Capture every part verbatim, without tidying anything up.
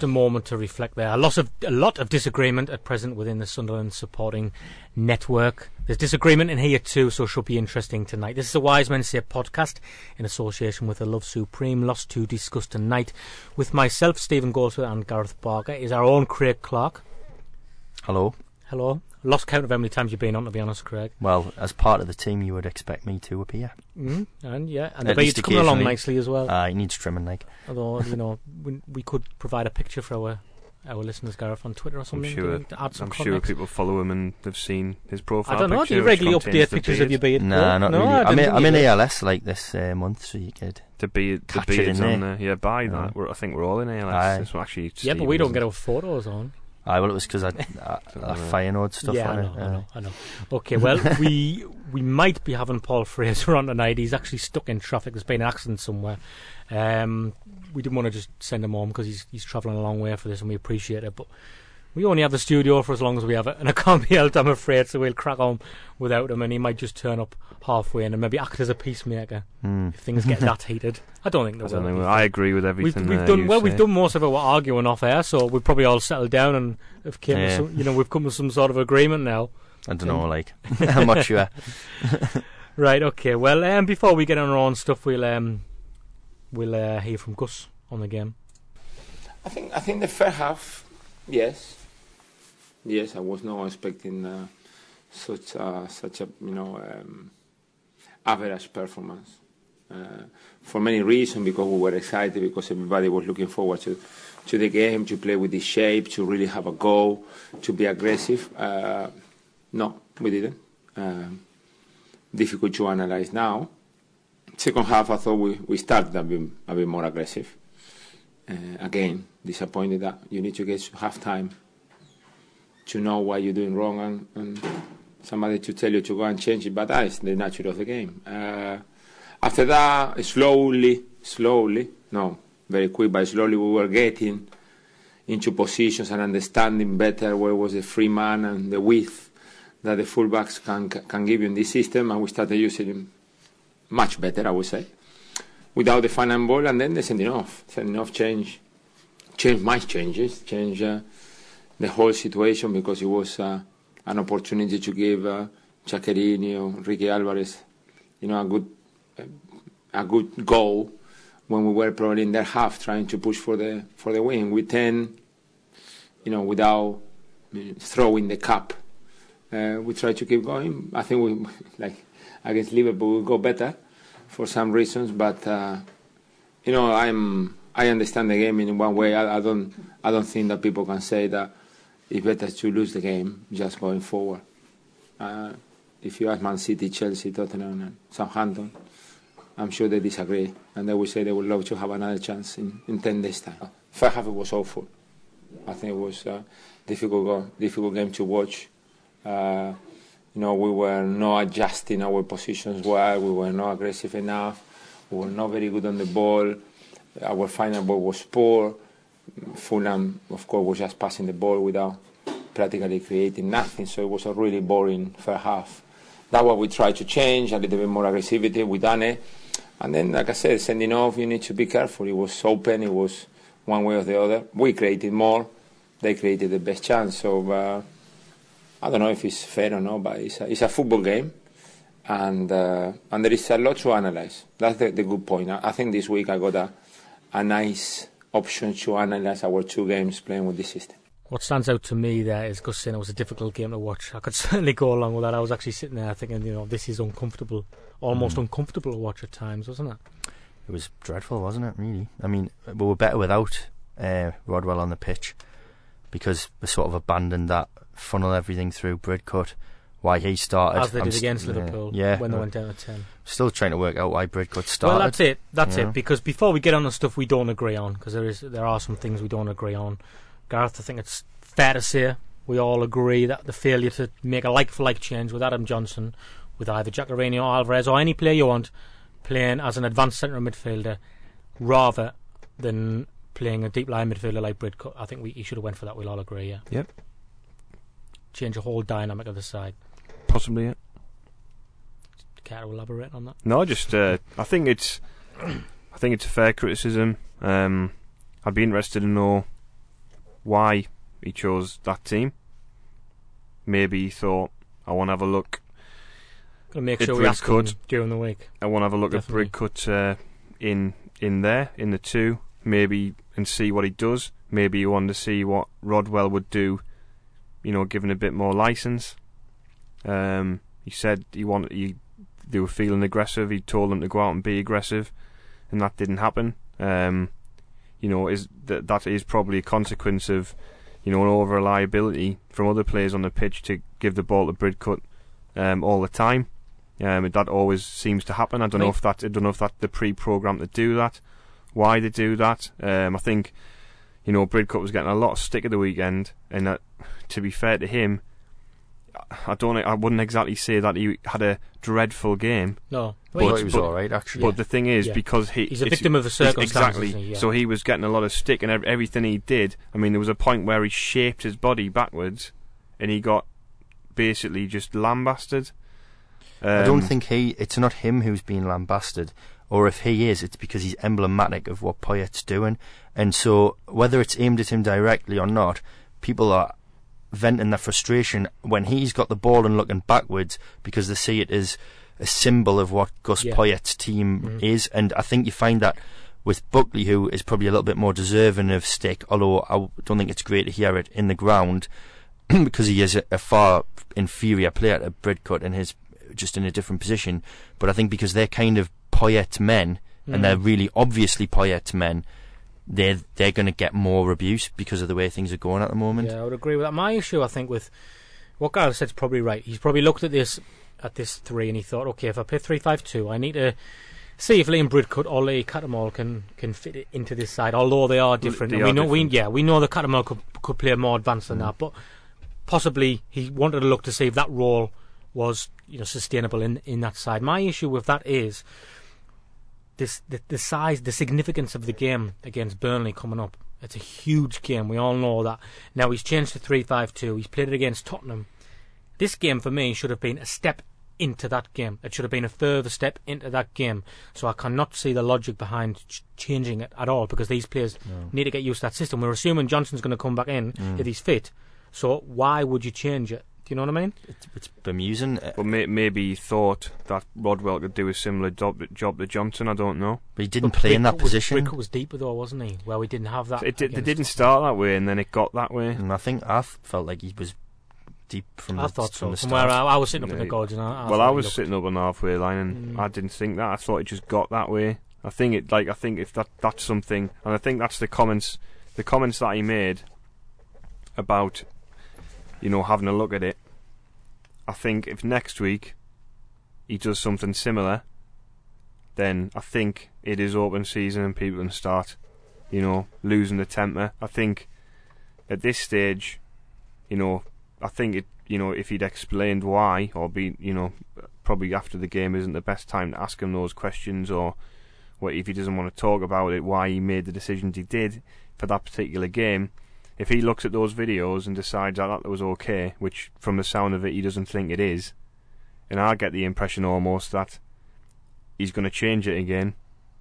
just a moment to reflect there. A lot of a lot of disagreement at present within the Sunderland supporting network. There's disagreement in here too, so it should be interesting tonight. This is a Wise Men Say podcast in association with the Love Supreme. Lots to discuss tonight with myself, Stephen Goldsworth, and Gareth Barker. Is our own Craig Clark. Hello. Hello. Lost count of how many times you've been on, to be honest, Craig. Well, as part of the team, you would expect me to appear. Mm, and yeah, and the beard's coming along nicely as well. Uh, he needs trimming, like. Although, you know, we, we could provide a picture for our our listeners, Gareth, on Twitter or something. I'm sure, to add some I'm context. sure people follow him and they've seen his profile. I don't know. Picture, Do you regularly update pictures of your beard? Nah, not no, really. I I'm in, I'm in did. A L S like this uh, month, so you could. The beard, the catch it beard's in on there. there. Yeah, buy Yeah. that. We're, I think we're all in A L S. Aye. It's actually Yeah, Steve, but we don't isn't get it? our photos on. Aye, well, it was because I, I, I Feyenoord stuff yeah, on I know, it. I uh, know, I know. Okay, well, we we might be having Paul Fraser on tonight. He's actually stuck in traffic. There's been an accident somewhere. Um, we didn't want to just send him home because he's he's travelling a long way for this, and we appreciate it. But we only have the studio for as long as we have it, and it can't be helped, I'm afraid. So we'll crack on without him, and he might just turn up halfway and maybe act as a peacemaker mm. if things get that heated. I don't think I, they don't will. know, I agree with everything. We've, we've uh, done you well. say. We've done most of our arguing off air, so we've probably all settled down and have came Yeah. to some, you know, we've come to some sort of agreement now. I don't know, like. I'm not sure. Right. Okay. Well, um, before we get on our own stuff, we'll um, we'll uh, hear from Gus on the game. I think I think the first half, yes, yes, I was not expecting uh, such uh, such a you know um, average performance uh, for many reasons. Because we were excited, because everybody was looking forward to to the game, to play with this shape, to really have a goal, to be aggressive. Uh, no, we didn't. Um, difficult to analyze now. Second half, I thought we, we started a bit, a bit more aggressive. Uh, again, disappointed that you need to get to half time to know what you're doing wrong and, and somebody to tell you to go and change it, but that is the nature of the game. Uh, after that, slowly, slowly, no, very quick, but slowly we were getting into positions and understanding better where was the free man and the width that the fullbacks can can give you in this system, and we started using them much better, I would say, without the final ball, and then the sending off. Sending off change, change my changes, change uh, the whole situation, because it was uh, an opportunity to give uh, Chaquerini or Ricky Alvarez, you know, a good uh, a good goal when we were probably in their half trying to push for the for the win. We tend, you know, without uh, throwing the cup. Uh, we try to keep going. I think we, like against Liverpool, we go better for some reasons. But uh, you know, I'm I understand the game in one way. I, I don't I don't think that people can say that it's better to lose the game just going forward. Uh, if you ask Man City, Chelsea, Tottenham, and Southampton, I'm sure they disagree, and they will say they would love to have another chance in, in ten days' time. First half it was awful. I think it was a difficult go, difficult game to watch. Uh, you know, we were not adjusting our positions well. We were not aggressive enough. We were not very good on the ball. Our final ball was poor. Fulham, of course, was just passing the ball without practically creating nothing. So it was a really boring first half. That's what we tried to change, a little bit more aggressivity. We done it. And then, like I said, sending off, you need to be careful. It was open. It was one way or the other. We created more. They created the best chance. So uh, I don't know if it's fair or not, but it's a, it's a football game. And uh, and there is a lot to analyze. That's the, the good point. I, I think this week I got a, a nice option to analyze our two games playing with this system. What stands out to me there is Gus saying it was a difficult game to watch. I could certainly go along with that. I was actually sitting there thinking, you know, this is uncomfortable, almost mm. uncomfortable to watch at times, wasn't it? It was dreadful, wasn't it, really? I mean, we were better without uh, Rodwell on the pitch, because we sort of abandoned that, funnel everything through Bridcut, why he started. As they I'm did against st- Liverpool yeah, when they uh, went down to ten. Still trying to work out why Bridcut started. Well, that's it. That's you it. know? Because before we get on the stuff we don't agree on, because there is there are some things we don't agree on, Gareth, I think it's fair to say we all agree that the failure to make a like-for-like change with Adam Johnson, with either Giaccherini or Alvarez or any player you want, playing as an advanced centre midfielder rather than playing a deep line midfielder like Bridcut, I think we he should have went for that. We'll all agree, yeah. Yep. Change the whole dynamic of the side. Possibly, yeah. Care to elaborate on that? No, just uh, I think it's I think it's a fair criticism. Um, I'd be interested to know why he chose that team. Maybe he thought, I want to have a look. Gonna make It sure we ask him Bridcut. during the week. I want to have a look Definitely. at Bridcut uh, in in there in the two, maybe, and see what he does. Maybe you want to see what Rodwell would do, you know, given a bit more license. Um, he said he wanted he, they were feeling aggressive. He told them to go out and be aggressive, and that didn't happen. Um, you know, is that that is probably a consequence of, you know, an over reliability from other players on the pitch to give the ball to Bridcut um, all the time. Um, that always seems to happen. I don't know if that I don't know if that's the pre-programmed to do that. Why they do that? Um, I think, you know, Bridcut was getting a lot of stick at the weekend, and that, to be fair to him, I don't. I wouldn't exactly say that he had a dreadful game. No, But well, he was but- all right, actually. But the thing is, Yeah. because he he's a it's- victim of the circumstances. exactly. isn't he? Yeah. So he was getting a lot of stick, and ev- everything he did. I mean, there was a point where he shaped his body backwards, and he got basically just lambasted. Um, I don't think he. It's not him who's being lambasted, or if he is, it's because he's emblematic of what Poyet's doing. And so, whether it's aimed at him directly or not, people are venting their frustration when he's got the ball and looking backwards because they see it as a symbol of what Gus Yeah. Poyet's team Mhm. is. And I think you find that with Buckley, who is probably a little bit more deserving of stick, although I don't think it's great to hear it in the ground because he is a, a far inferior player to Bridcut and his just in a different position. But I think because they're kind of Poyet men, Mm. and they're really obviously Poyet men, they're they're going to get more abuse because of the way things are going at the moment. Yeah, I would agree with that. My issue, I think, with what Gareth said is probably right. He's probably looked at this at this three and he thought, okay, if I play three five two, I need to see if Liam Bridcut or Lee Cattermole can can fit it into this side. Although they are different, They and we are know we different. yeah we know that Cattermole could could play more advanced than Mm. that, but possibly he wanted to look to see if that role was, you know, sustainable in in that side. My issue with that is this the, the size, the significance of the game against Burnley coming up. It's a huge game. We all know that. Now he's changed to three five two. He's played it against Tottenham. This game for me should have been a step into that game. It should have been a further step into that game. So I cannot see the logic behind ch- changing it at all, because these players No. need to get used to that system. We're assuming Johnson's going to come back in Mm. if he's fit. So why would you change it? Do you know what I mean? It's, it's bemusing. uh, But may, maybe he thought that Rodwell could do a similar job, job to Johnson. I don't know. But he didn't But play in that Bridcut was- position. Bridcut was deeper though, wasn't he? Where we didn't have that. It did, they against- didn't start that way, and then it got that way. And I think I f- felt like he was deep from I the, thought from so. the From start. where I, I was sitting up in the Yeah. gorge, and I, I well, thought I he was looked- sitting up on the halfway line, and Mm. I didn't think that. I thought it just got that way. I think it, like, I think if that that's something, and I think that's the comments, the comments that he made about, you know, having a look at it. I think if next week he does something similar, then I think it is open season and people can start, you know, losing the temper. I think at this stage, you know, I think it, you know, if he'd explained why, or be, you know, probably after the game isn't the best time to ask him those questions, or what if he doesn't want to talk about it, why he made the decisions he did for that particular game. If he looks at those videos and decides that that was okay, which from the sound of it he doesn't think it is, and I get the impression almost that he's going to change it again.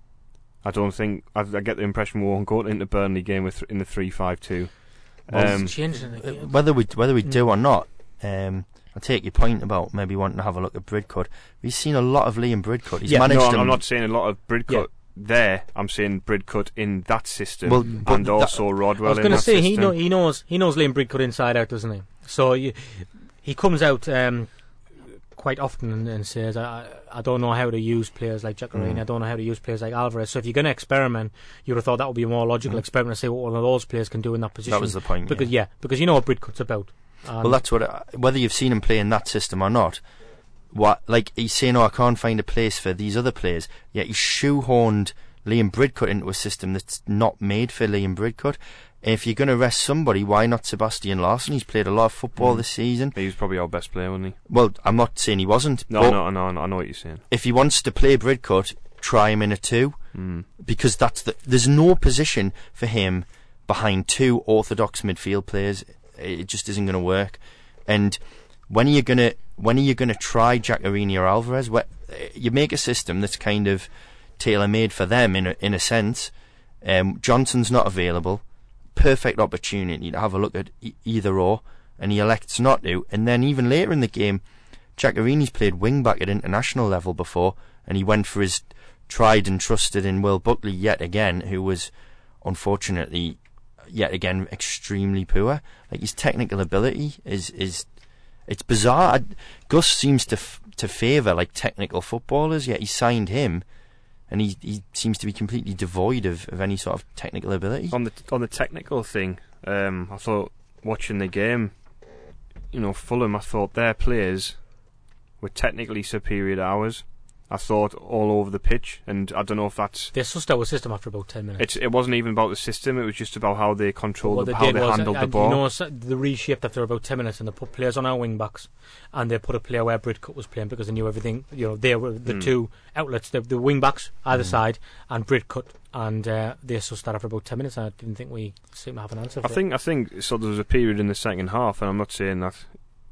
I don't think I, I get the impression we won't go into Burnley game with in the three five two. Well, Um, changing it Uh, again. whether we whether we Mm. do or not, um, I take your point about maybe wanting to have a look at Bridcut. We've seen a lot of Liam Bridcut. He's Yeah, managed no, I'm, him. I'm not saying a lot of Bridcut Yeah. there. I'm saying Bridcut in that system, Well, but and that- also I Rodwell was in going to that say system. he know, he knows he knows Liam Bridcut inside out, doesn't he? So you, he comes out um, quite often and, and says, I, "I don't know how to use players like Giaccherini. Mm. I don't know how to use players like Alvarez." So if you're going to experiment, you would have thought that would be a more logical Mm. experiment to see what one of those players can do in that position. That was the point. because yeah. yeah, because you know what Bridcut's about. And Well, that's what. I, whether you've seen him play in that system or not, what like he's saying, "Oh, I can't find a place for these other players." Yet he's shoehorned Liam Bridcut into a system that's not made for Liam Bridcut. If you're going to rest somebody, why not Sebastian Larsson? He's played a lot of football Mm. this season. He was probably our best player, wasn't he? Well, I'm not saying he wasn't. No, but no, no, no, I know what you're saying. if he wants to play Bridcut, try him in a two, Mm. because that's the. There's no position for him behind two orthodox midfield players. It just isn't going to work. And when are you going to when are you going to try Giaccherini or Alvarez? Where, you make a system that's kind of tailor-made for them in a, in a sense. Um, Johnson's not available. perfect opportunity to have a look at e- either or, and he elects not to. And then even later in the game, Giaccherini's played wing back at international level before, and he went for his tried and trusted in Will Buckley yet again, who was unfortunately yet again extremely poor. Like, his technical ability is is it's bizarre. I, Gus seems to f- to favour like technical footballers, yet he signed him, and he he seems to be completely devoid of, of any sort of technical ability. On the on the technical thing, um, I thought watching the game, you know, Fulham, I thought their players were technically superior to ours. I thought all over the pitch, and I don't know if that's... They sussed out a system after about ten minutes. It's, it wasn't even about the system, it was just about how they controlled, what the, they how did they was, handled and, the ball. You know, so they reshaped after about ten minutes, and they put players on our wing backs, and they put a player where Bridcut was playing because they knew everything. You know, they were the mm. two outlets, the, the wing backs either Mm. side, and Bridcut, and uh, they sussed that after about ten minutes. And I didn't think we seemed to have an answer. For I think I think so. There was a period in the second half, and I'm not saying that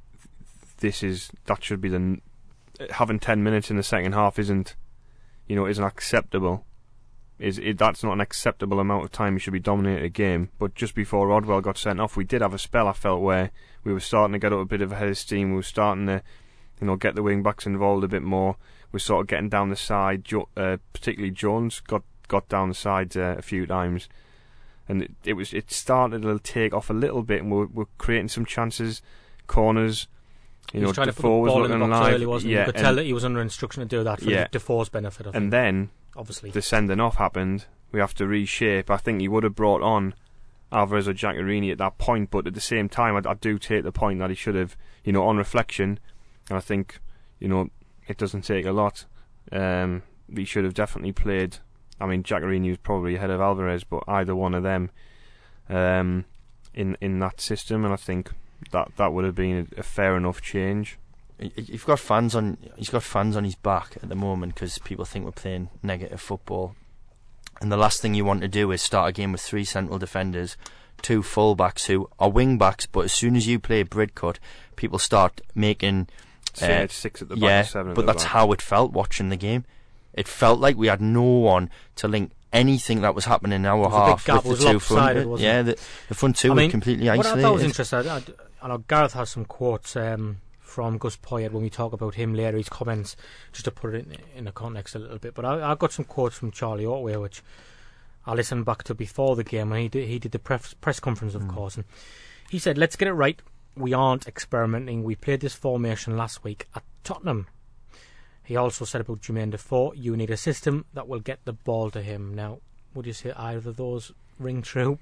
this is that should be the having ten minutes in the second half isn't. You know, isn't acceptable. Is it? That's not an acceptable amount of time you should be dominating a game. But just before Rodwell got sent off, we did have a spell, I felt, where we were starting to get up a bit of a head of steam. We were starting to, you know, get the wing backs involved a bit more. We were sort of getting down the side. Jo- uh, particularly Jones got got down the side uh, a few times, and it, it was it started to take off a little bit, and we're, we're creating some chances, corners. You he know, was trying Defoe to put the was ball in the looking box alive. early, wasn't he? Yeah, You could tell that he was under instruction to do that for yeah. Defoe's benefit. I think. And then, obviously, the sending off happened. We have to reshape. I think he would have brought on Alvarez or Giaccherini at that point, but at the same time, I, I do take the point that he should have, you know, on reflection, and I think, you know, it doesn't take a lot. Um, he should have definitely played. I mean, Giaccherini was probably ahead of Alvarez, but either one of them um, in in that system, and I think that that would have been a, a fair enough change. You've got fans on. He's got fans on his back at the moment because people think we're playing negative football. And the last thing you want to do is start a game with three central defenders, two full-backs who are wing-backs, but as soon as you play Bridcut, people start making... Uh, six at the back, yeah, seven at but the that's back. how it felt watching the game. It felt like we had no one to link anything that was happening in our half gap, with the two lopsided, front. Yeah, the, the front two I were mean, completely what isolated. I thought was interesting, I, I, I know Gareth has some quotes um, from Gus Poyet when we talk about him later, his comments, just to put it in, in the context a little bit. But I, I got some quotes from Charlie Otway, which I listened back to before the game, and he did, he did the press, press conference, of mm. course, and he said, let's get it right, we aren't experimenting, we played this formation last week at Tottenham. He also said about Jermaine Defoe, you need a system that will get the ball to him. Now, would you say either of those ring true?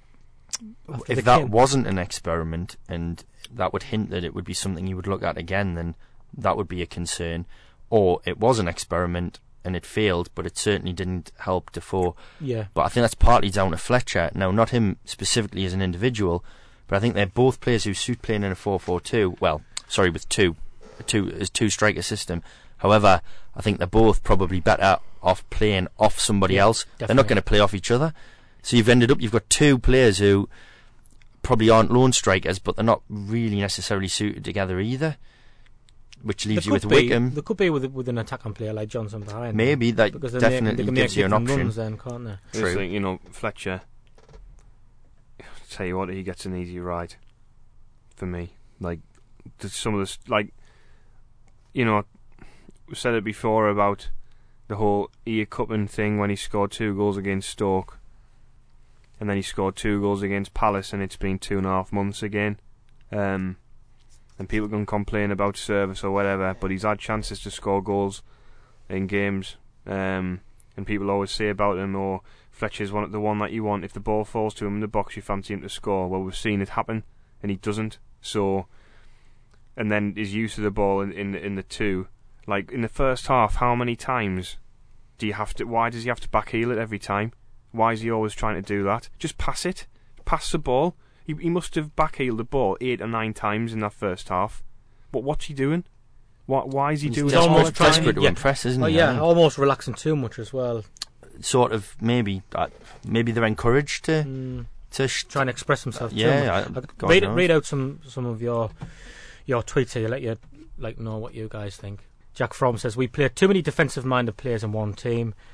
If that game? wasn't an experiment, and that would hint that it would be something you would look at again, then that would be a concern. Or it was an experiment and it failed, but it certainly didn't help Defoe. Yeah. But I think that's partly down to Fletcher. Now, not him specifically as an individual, but I think they're both players who suit playing in a four four two. Well, sorry, with two, two as two striker system. However, I think they're both probably better off playing off somebody yeah, else. Definitely. They're not going to play off each other. So you've ended up, you've got two players who probably aren't lone strikers, but they're not really necessarily suited together either. Which leaves you with be, Wickham. There could be with with an attacking player like Johnson behind. Maybe that definitely they gives you an option. Runs then, can't they? I just think, you know, Fletcher. Tell you what, he gets an easy ride. For me, like some of this, like you know, we said it before about the whole Ian Cupman thing when he scored two goals against Stoke, and then he scored two goals against Palace, and it's been two and a half months again. Um, and people can complain about service or whatever, but he's had chances to score goals in games. Um, and people always say about him, or Fletcher's one the one that you want. If the ball falls to him in the box, you fancy him to score. Well, we've seen it happen, and he doesn't. So, and then his use of the ball in in, in the two, like in the first half, how many times do you have to? Why does he have to backheel it every time? Why is he always trying to do that? Just pass it, pass the ball. He he must have backheeled the ball eight or nine times in that first half. But what's he doing? Why why is he He's doing desperate, that all the time? desperate to yeah. impress, isn't oh, he? yeah, almost relaxing too much as well. Sort of, maybe. Uh, maybe they're encouraged to mm. to sh- try and express himself. Yeah, too much. I, read read out some some of your your tweets here. Let you like know what you guys think. Jack Fromm says we play too many defensive-minded players in one team,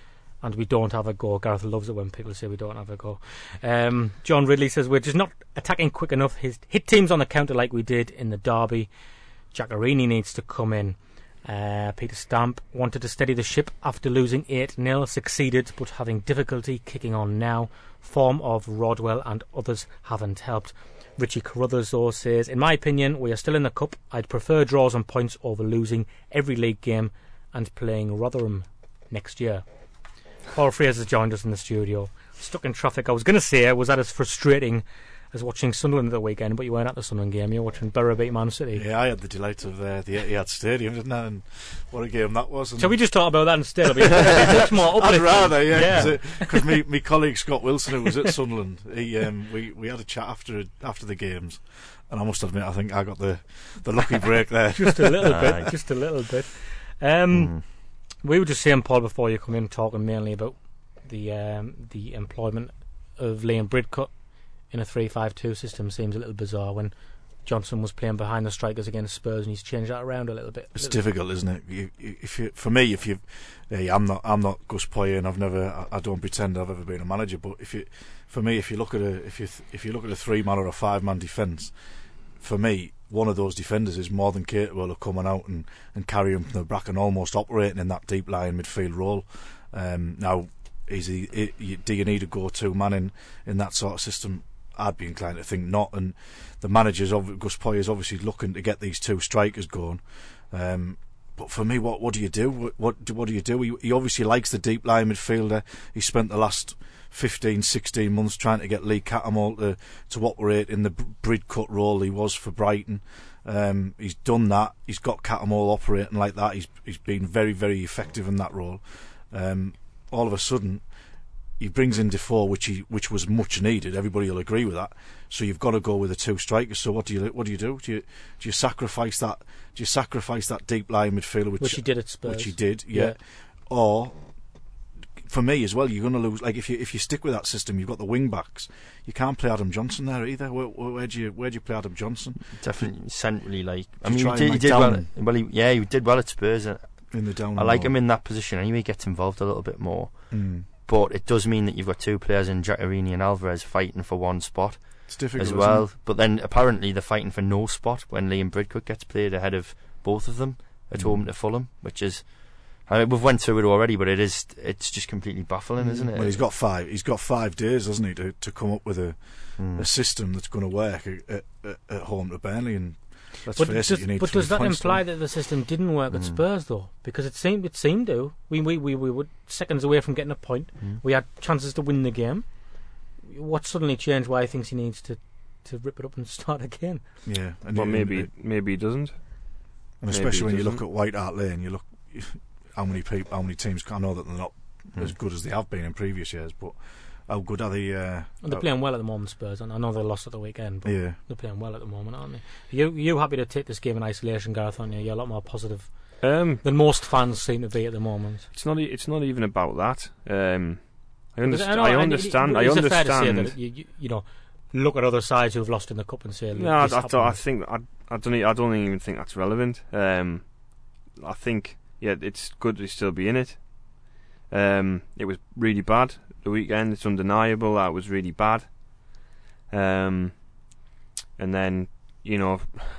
and we don't have a go. Gareth loves it when people say we don't have a go. Um, John Ridley says we're just not attacking quick enough. His hit teams on the counter like we did in the derby. Giaccherini needs to come in. Uh, Peter Stamp wanted to steady the ship after losing eight nil, succeeded but having difficulty kicking on now. Form of Rodwell and others haven't helped. Richie Carruthers though says, in my opinion, we are still in the cup. I'd prefer draws and points over losing every league game and playing Rotherham next year. Paul Fraser joined us in the studio. Stuck in traffic. I was going to say, was that as frustrating as watching Sunderland at the weekend, but you weren't at the Sunderland game. You were watching Borough beat Man City. Yeah, I had the delight of uh, the Etihad Stadium, didn't I? And what a game that was. And Shall we just talk about that instead? It'll be, it'll be much more uplifting. I'd rather, yeah, yeah. Because me, me colleague Scott Wilson, who was at Sunderland, he, um, we, we had a chat after after the games, and I must admit, I think I got the, the lucky break there. Just a little bit, just a little bit. Um, mm. We were just saying, Paul, before you come in, talking mainly about the um, the employment of Liam Bridcut in a three five two system seems a little bizarre when Johnson was playing behind the strikers against Spurs and he's changed that around a little bit. It's little difficult, bit. isn't it? You, you, if you, for me, if you, hey, I'm not, I'm not Gus Poyet, and I've never, I, I don't pretend I've ever been a manager. But if you, for me, if you look at a, if you, if you look at a three-man or a five-man defence, for me, one of those defenders is more than capable of coming out and, and carrying from the back and almost operating in that deep lying midfield role. Um, now, is he, it, do you need a go-to man in, in that sort of system? I'd be inclined to think not, and the managers of Gus Poyet is obviously looking to get these two strikers going. Um, but for me, what what do you do? What what do, what do you do? He, he obviously likes the deep line midfielder. He spent the last fifteen, sixteen months trying to get Lee Cattermole to to operate in the Bridcut role he was for Brighton. Um, he's done that. He's got Cattermole operating like that. He's he's been very very effective in that role. Um, all of a sudden, he brings in Defoe, which he which was much needed. Everybody will agree with that. So you've got to go with the two strikers. So what do you what do you do? Do you do you sacrifice that? Do you sacrifice that deep line midfielder, which, which he did at Spurs? Which he did, yeah. yeah. Or for me as well, you're going to lose. Like if you if you stick with that system, you've got the wing backs. You can't play Adam Johnson there either. Where, where, where do you where do you play Adam Johnson? Definitely centrally, like I Do mean, you he try did, and he make did down- well. Well, he, yeah, he did well at Spurs. uh, in the down. I like role. him in that position anyway. He gets involved a little bit more. Mm. But it does mean that you've got two players in Giaccherini and Alvarez fighting for one spot It's difficult as isn't well. it? But then apparently they're fighting for no spot when Liam Bridcut gets played ahead of both of them at Mm. home to Fulham, which is, I mean, we've went through it already, but it is it's just completely baffling, Mm. isn't it? Well, he's got five. He's got five days, hasn't he, to to come up with a Mm. a system that's going to work at, at, at home to Burnley. And let's But, face does, it, you need but three does that points, imply don't that the system didn't work at Mm. Spurs though? Because it seemed it seemed to. We we we, we were seconds away from getting a point. Mm. We had chances to win the game. What suddenly changed? Why he thinks he needs to, to rip it up and start again? you? Yeah, and Well, you- maybe and, maybe he doesn't. and maybe especially he when you look doesn't. at White Hart Lane, you look how many people, how many teams. I know that they're not Mm. as good as they have been in previous years, but how good are they? Uh, And they're uh, playing well at the moment, Spurs. And I know they lost at the weekend, but yeah. they're playing well at the moment, aren't they? You you happy to take this game in isolation, Gareth? Aren't you? You're a lot more positive Um, than most fans seem to be at the moment. it's not. e- It's not even about that. Um, I, Because underst- know- I and understand. it- I is it fair to say understand. that you, you, you know, look at other sides who've lost in the cup and say, No, I, this I, don't, I happened. think I, I don't. e- I don't even think that's relevant. Um, I think yeah, it's good to still be in it. Um, it was really bad the weekend. It's undeniable that it was really bad. Um, and then you know,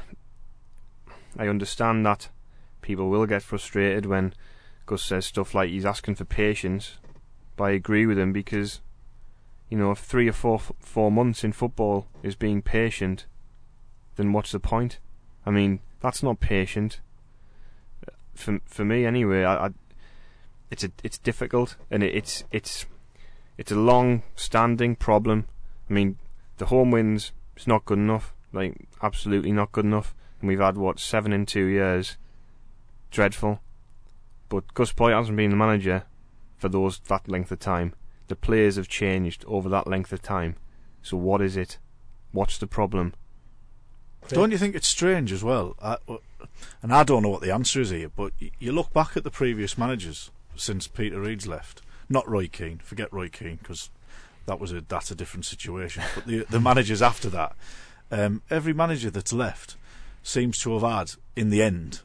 I understand that people will get frustrated when Gus says stuff like he's asking for patience. But I agree with him because you know, if three or four four months in football is being patient, then what's the point? I mean, that's not patient. For for me, anyway, I, I it's a, it's difficult, and it, it's it's it's a long-standing problem. I mean, the home wins is not good enough, like absolutely not good enough, and we've had what seven in two years, dreadful. But Gus Poyet hasn't been the manager for those that length of time. The players have changed over that length of time. So what is it? What's the problem? Don't you think it's strange as well? I, and I don't know what the answer is here, but y- you look back at the previous managers since Peter Reid's left. Not Roy Keane. Forget Roy Keane because that was a that's a different situation. But the the managers after that, um, every manager that's left seems to have had, in the end,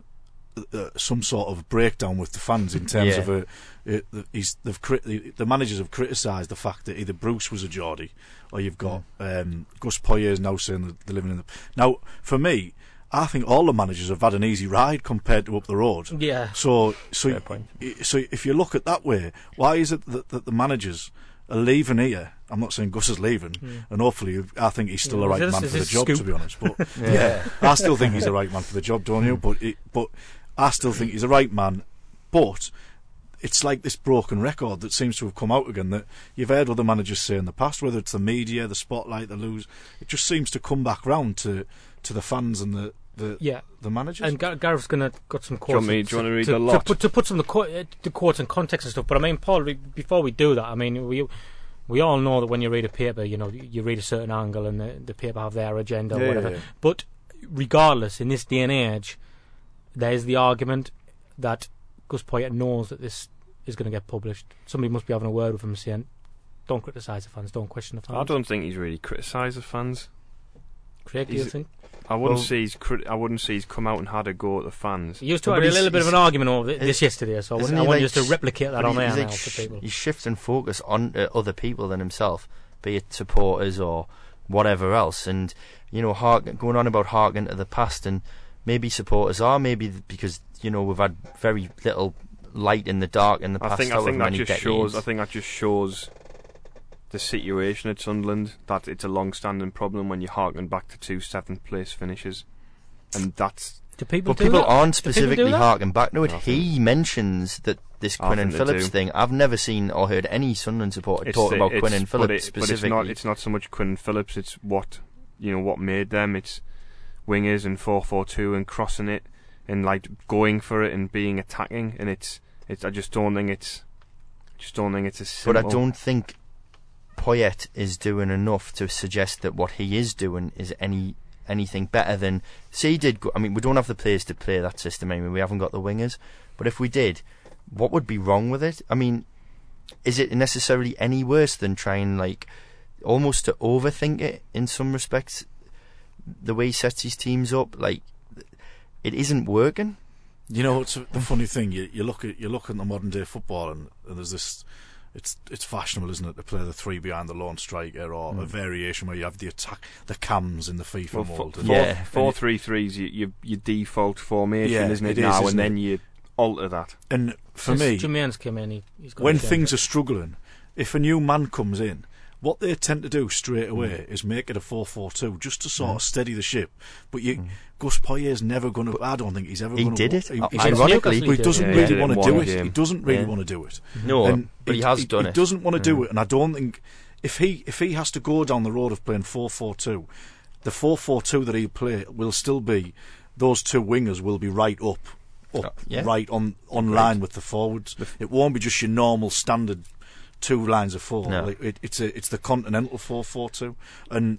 uh, some sort of breakdown with the fans in terms Yeah. of a. Uh, he's they've crit- the, the managers have criticised the fact that either Bruce was a Geordie or you've got um, Gus Poyet is now saying that they're living in the. Now, for me, I think all the managers have had an easy ride compared to up the road. Yeah. So, so, Fair point. so if you look at that way, why is it that, that the managers are leaving here? I'm not saying Gus is leaving, Mm. and hopefully, I think he's still Yeah, the right is man this- for is the this job. scoop? To be honest, but Yeah. yeah, I still think he's the right man for the job, don't you? But it, but I still think he's the right man. But it's like this broken record that seems to have come out again. That you've heard other managers say in the past, whether it's the media, the spotlight, the lose, it just seems to come back round to to the fans and the the, Yeah. the managers. And Gar- Gareth's gonna got some Do you want quotes. me- do you want to read to, the lot? To put, to put some of the, co- uh, the quotes in context and stuff. But I mean, Paul, we, before we do that, I mean, we we all know that when you read a paper, you know, you read a certain angle and the, the paper have their agenda or Yeah, whatever. yeah, yeah. But regardless, in this day and age, there's the argument that Gus Poyet knows that this is going to get published. Somebody must be having a word with him saying, don't criticise the fans, don't question the fans. I don't think he's really criticised the fans. Craig, do you He's- think? I wouldn't Well- say he's crit- I wouldn't say he's come out and had a go at the fans. You used to But have a he's- little bit of an he's- argument over thi- this yesterday, so I, Isn't wouldn't- I he want like you just to sh- replicate that but on he- there he's now like for sh- people. He's shifting focus on uh, other people than himself, be it supporters or whatever else. And, you know, hark, going on about harking to the past, and maybe supporters are, maybe th- because, you know, we've had very little light in the dark in the past I think I out think of that many just decades. shows. I think that just shows the situation at Sunderland, that it's a long-standing problem when you're harking back to two seventh place finishes, and that's Do people But do people that? aren't Do people specifically do that? harking back to it. I He mentions that this I Quinn and think they Phillips do. thing. I've never seen or heard any Sunderland supporter it's talk the- about it's- Quinn and but Phillips it- but specifically. it's not. It's not so much Quinn and Phillips. It's what you know what made them. It's wingers and four four two and crossing it and like going for it and being attacking. And it's it's. I just don't think it's. Just don't think it's as But simple. I don't think Poyet is doing enough to suggest that what he is doing is any anything better than. Say he did. Go, I mean, we don't have the players to play that system anyway. We haven't got the wingers. But if we did, what would be wrong with it? I mean, is it necessarily any worse than trying like almost to overthink it in some respects? The way he sets his teams up, like it isn't working. You know, it's a, the funny thing. You, you look at you look at the modern day football, and, and there's this. It's it's fashionable, isn't it, to play the three behind the lone striker, or Mm. a variation where you have the attack, the cams in the FIFA Well, mould. four, and- Yeah. four three threes. You, you, your default formation, Yeah, isn't it, it is, now? isn't and then it? you alter that. And for Since me, Jermaine's come in, he, he's got when his things agenda. are struggling, if a new man comes in, what they tend to do straight away is make it a four four two just to sort of steady the ship. But you, Gus Poyet's never going to. I don't think he's ever. He gonna, did it. He, Uh, he's- ironically, but he doesn't Yeah, he really did it want in to do one it. He game. doesn't really Yeah. want to do it. No, And but he has done he it. doesn't want to do Yeah. it, and I don't think if he if he has to go down the road of playing four four two, the four four two that he'll play will still be those two wingers will be right up, up, Uh, yeah. right on on line with the forwards. It won't be just your normal standard two lines of four. No. Like, it, it's a it's the continental four four two, and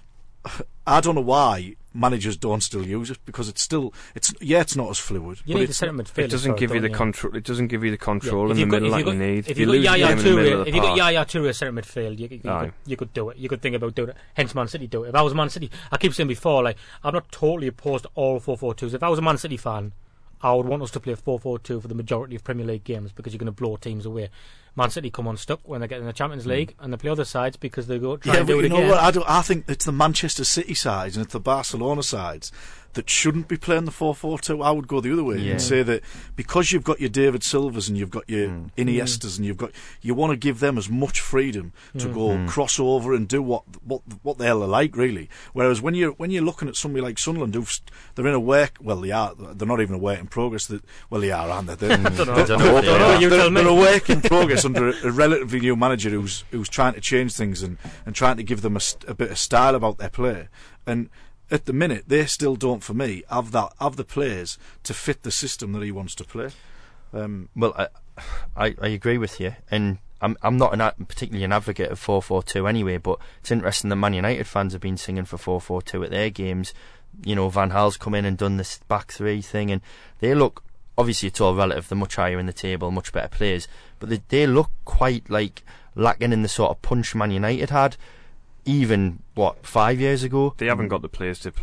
I don't know why managers don't still use it, because it's still it's yeah it's not as fluid. You but need to it's set him midfield. It doesn't give you the don't control. It doesn't give you the Yeah, control if in the you've got- middle if that you've you got- need. If If you you got lose the Yaya game in the middle Toure, of if the you got park, Yaya Toure centre midfield, you, you, you, Aye. could, you could do it. You could think about doing it. Hence, Man City do it. If I was Man City, I keep saying before, like I'm not totally opposed to all four four twos. If I was a Man City fan, I would want us to play four four two for the majority of Premier League games, because you're going to blow teams away. Man City come unstuck when they get in the Champions League, and they play other sides because they go try Yeah, and but do you it know again. what? I, don't, I think it's the Manchester City sides and it's the Barcelona sides that shouldn't be playing the four four two. I would go the other way Yeah. and say that because you've got your David Silvers and you've got your Mm. Iniestas and you've got, you want to give them as much freedom to Mm. go Mm. cross over and do what what what the hell they like, really. Whereas when you're when you're looking at somebody like Sunderland, who've st- they're in a work, well they are, they're not even a work in progress. That well they are, aren't they? They're, I don't know. I don't know if they Don't know, are. you they're, tell me. they're a work in progress under a, a relatively new manager who's who's trying to change things and, and trying to give them a, st- a bit of style about their play. And at the minute, they still don't, for me, have that have the players to fit the system that he wants to play. Um, Well, I, I I agree with you, and I'm I'm not an, a- particularly an advocate of four four two anyway. But it's interesting that Man United fans have been singing for four four two at their games. You know, Van Gaal's come in and done this back three thing, and they look. Obviously, it's all relative. They're much higher in the table, much better players, but they they look quite like lacking in the sort of punch Man United had, even what five years ago. they haven't got the players to play.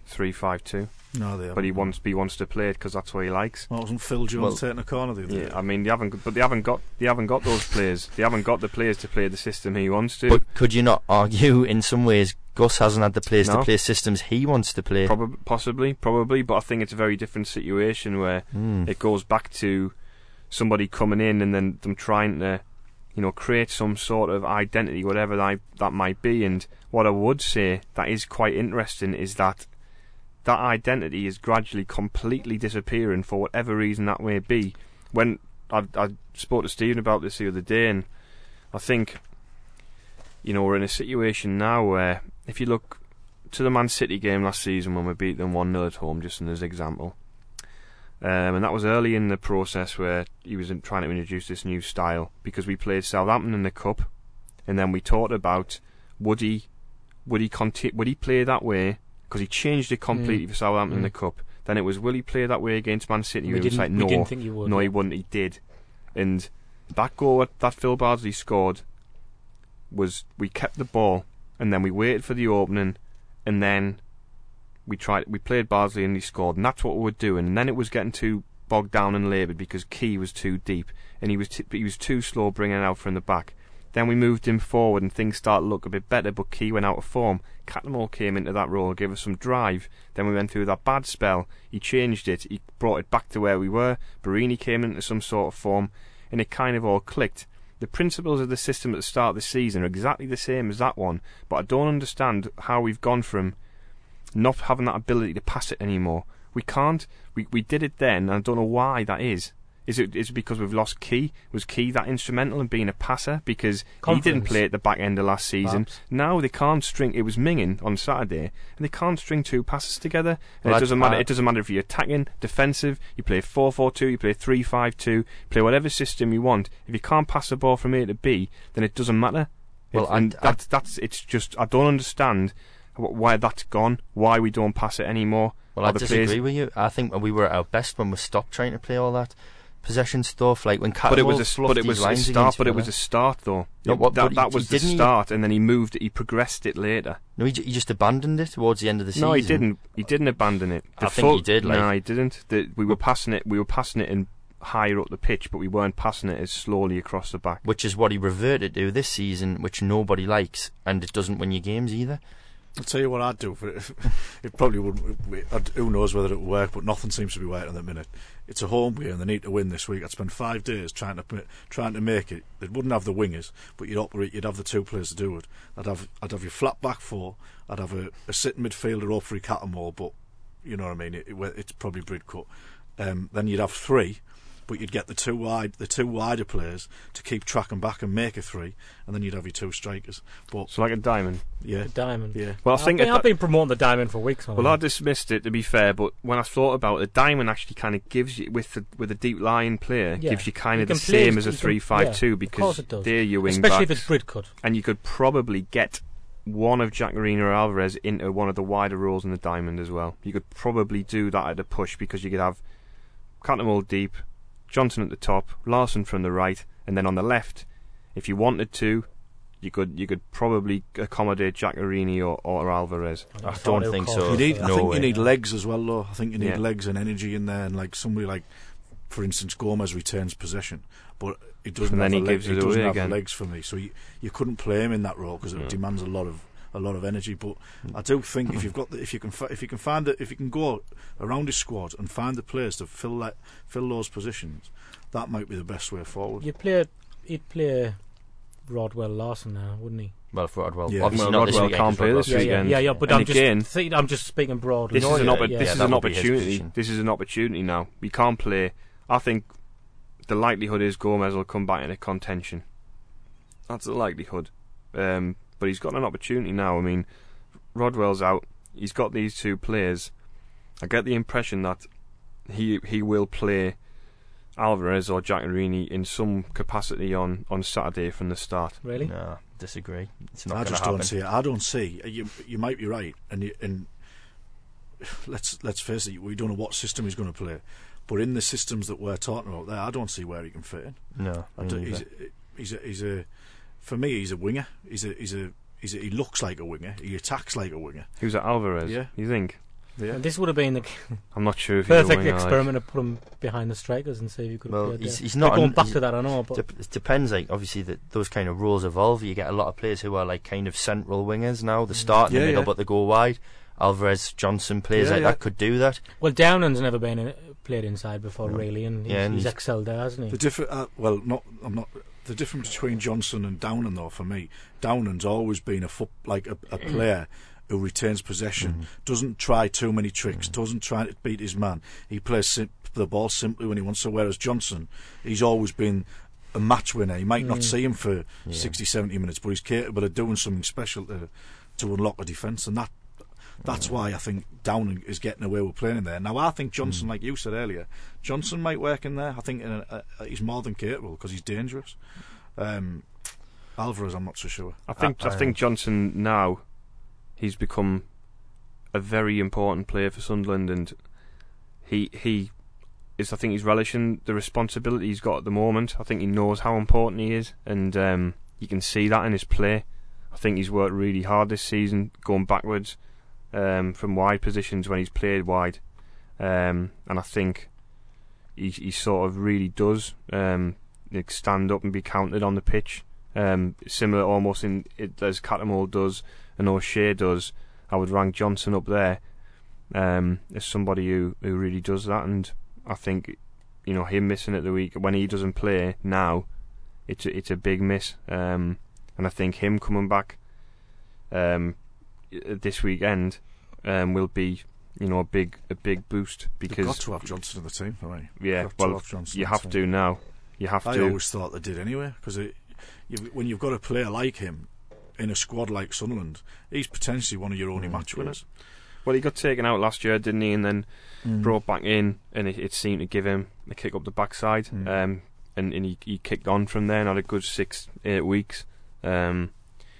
three five two. No, they haven't. But he wants he wants to play it because that's what he likes. Well, wasn't Phil Jones Well, taking a corner the other Yeah, day? I mean, they haven't, but they haven't got they haven't got those players. They haven't got the players to play the system he wants to. But could you not argue in some ways Gus hasn't had the players No. to play systems he wants to play? Probably, possibly, probably, but I think it's a very different situation where Mm. it goes back to somebody coming in and then them trying to, you know, create some sort of identity, whatever that, that might be. And what I would say that is quite interesting is that that identity is gradually completely disappearing for whatever reason that may be. When I, I spoke to Stephen about this the other day, and I think, you know, we're in a situation now where if you look to the Man City game last season when we beat them one nil at home, just as an example, um, and that was early in the process where he was in, trying to introduce this new style, because we played Southampton in the Cup, and then we talked about would he would he conti- would he play that way, because he changed it completely Mm. for Southampton in Mm. the Cup. Then it was will he play that way against Man City? We He was didn't, like we no, didn't think you would. no, he wouldn't. He did, and that goal that Phil Bardsley scored was we kept the ball and then we waited for the opening, and then we tried. We played Bardsley and he scored, and that's what we were doing. And then it was getting too bogged down and laboured because Key was too deep and he was t- he was too slow bringing it out from the back. Then we moved him forward and things started to look a bit better, but Key went out of form. Cattermole came into that role, gave us some drive. Then we went through that bad spell. He changed it. He brought it back to where we were. Barini came into some sort of form, and it kind of all clicked. The principles of the system at the start of the season are exactly the same as that one, but I don't understand how we've gone from not having that ability to pass it anymore. We can't. We we did it then, and I don't know why that is. Is it is it because we've lost Key? Was Key that instrumental in being a passer? Because he didn't Confidence. play at the back end of last season. Perhaps. Now they can't string. It was Mingen on Saturday, and they can't string two passes together. And Well, it doesn't I- matter. I- It doesn't matter if you're attacking, defensive. You play four four two. You play three five two. Play whatever system you want. If you can't pass the ball from A to B, then it doesn't matter. Well, It- and I- I- that's that's. It's just I don't understand wh- why that's gone. Why we don't pass it anymore. Well, Or I the disagree players- with you. I think we were at our best when we stopped trying to play all that possession stuff, like when Cattermole But it was a fluffed but it his was a lines start. against But each it was other. a start though. No, It- what- that but that he- was he the didn't- start, and then he moved it. He progressed it later. No, he, j- he just abandoned it towards the end of the season. No, he didn't. He didn't abandon it. I The think he did, like- no, he didn't. The, we were passing it. We were passing it in higher up the pitch, but we weren't passing it as slowly across the back. Which is what he reverted to this season, which nobody likes, and it doesn't win you games either. I'll tell you what I'd do for it. It probably wouldn't. I'd, who knows whether it would work? But nothing seems to be working at the minute. It's a home game. They need to win this week. I'd spend five days trying to trying to make it. They wouldn't have the wingers, but you'd operate. You'd have the two players to do it. I'd have. I'd have your flat back four. I'd have a, a sitting midfielder up for Cattermole, but you know what I mean. It, it, it's probably Bridcut. Um, then you'd have three, but you'd get the two wide, the two wider players to keep tracking back and make a three, and then you'd have your two strikers. But So like a diamond. yeah, The diamond. yeah. Well, I I've think been, it- I've been promoting the diamond for weeks. Well, I dismissed it to be fair, but when I thought about it, the diamond actually kind of gives you with the with a deep lying player Yeah. gives you kind You of the can play- same as a you can- three five two yeah, of because course it does. they're your wing especially backs, if it's Bridcut. and you could probably get one of Jacqueline or Alvarez into one of the wider roles in the diamond as well. You could probably do that at a push because you could have Cattermole deep, Johnson at the top, Larson from the right, and then on the left, if you wanted to, you could you could probably accommodate Jacqueline or, or Alvarez. I thought don't it think would so. call You need, for I No think way. you need legs as well, though. I think you need Yeah. legs and energy in there, and like somebody like, for instance, Gomez retains possession, but it doesn't And then have he the gives leg, it it doesn't away have the again. legs for me. So you, you couldn't play him in that role because it Yeah. demands a lot of a lot of energy. But I do think if you've got the, if you can fi- if you can find it if you can go around his squad and find the players to fill that fill those positions, that might be the best way forward. You'd play, he'd play Rodwell Larson now, wouldn't he? Well, for Rodwell, Yeah. obviously Well, not this Rodwell weekend, can't 'cause play Rodwell's this Yeah, free. yeah, weekend. yeah, yeah. But And I'm again- just, see, I'm just speaking broadly. This No, is an, yeah, oppo- yeah, this is that an would be his opportunity. position. This is an opportunity now. We can't play. I think the likelihood is Gomez will come back into contention. That's the likelihood. Um, but he's got an opportunity now. I mean, Rodwell's out. He's got these two players. I get the impression that he he will play Alvarez or Jacqueline in some capacity on, on Saturday from the start. Really? No, disagree. It's not I going to just happen. don't see it. I don't see. You you might be right, and you, and let's let's face it, we don't know what system he's going to play. But in the systems that we're talking about there, I don't see where he can fit in. No, I me do, neither. he's, he's a he's a for me he's a winger. He's a he's a he's a, he looks like a winger. He attacks like a winger. Who's at Alvarez? Yeah. You think? Yeah. And this would have been the I'm not sure if he's a perfect winger, experiment to put him behind the strikers and see if you could. Well, have he's, there. he's not We're going un- back he's- to that, I know, but Dep- it depends, like obviously that those kind of roles evolve. You get a lot of players who are like kind of central wingers now. They start in Yeah, the middle, yeah. but they go wide. Alvarez, Johnson, players Yeah, like yeah. that could do that. well, Downing's never been in, played inside before, No. really, and he's, Yeah, and he's he's- excelled there, hasn't he? The different, uh, well, not I'm not. The difference between Johnson and Downing, though, for me, Downing's always been a foot like a, a player who retains possession, Mm. doesn't try too many tricks, doesn't try to beat his man. He plays sim- the ball simply when he wants to. Whereas Johnson, he's always been a match winner. You might not Mm. see him for Yeah. sixty, seventy minutes, but he's capable of doing something special to to unlock a defence, and that. That's why I think Downing is getting away with playing in there. Now, I think Johnson, like you said earlier, Johnson might work in there. I think in a, a, he's more than capable because he's dangerous. Um, Alvarez, I'm not so sure. I think I- I think Johnson now, he's become a very important player for Sunderland, and he he is I think he's relishing the responsibility he's got at the moment. I think he knows how important he is, and um, you can see that in his play. I think he's worked really hard this season, going backwards um, from wide positions when he's played wide, um, and I think he he sort of really does um, like stand up and be counted on the pitch. Um, similar almost in it as Cattermole does and O'Shea does. I would rank Johnson up there um, as somebody who, who really does that, and I think you know him missing it the week when he doesn't play now, it's a, it's a big miss, um, and I think him coming back um, this weekend um, will be you know a big a big boost You've because got to have Johnson in the team, right? yeah Got to well have Johnson you in the have team. to now you have I to always thought they did anyway, because you, when you've got a player like him in a squad like Sunderland, he's potentially one of your only Mm, match yeah. winners. well he got taken out last year, didn't he, and then Mm. brought back in, and it, it seemed to give him a kick up the backside, Mm. um, and, and he, he kicked on from there and had a good six, eight weeks. Um,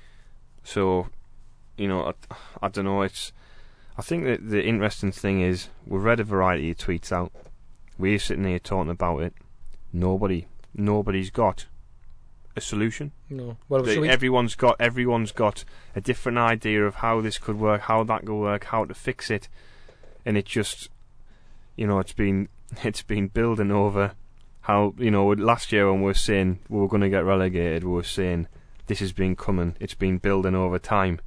so, you know, I, I don't know. It's I think that the interesting thing is we've read a variety of tweets out. We're sitting here talking about it. Nobody, nobody's got a solution. No. Well, They- should we, everyone's got everyone's got a different idea of how this could work, how that could work, how to fix it, and it just, you know, it's been it's been building over how, you know, last year when we were saying we were going to get relegated, we were saying this has been coming. It's been building over time.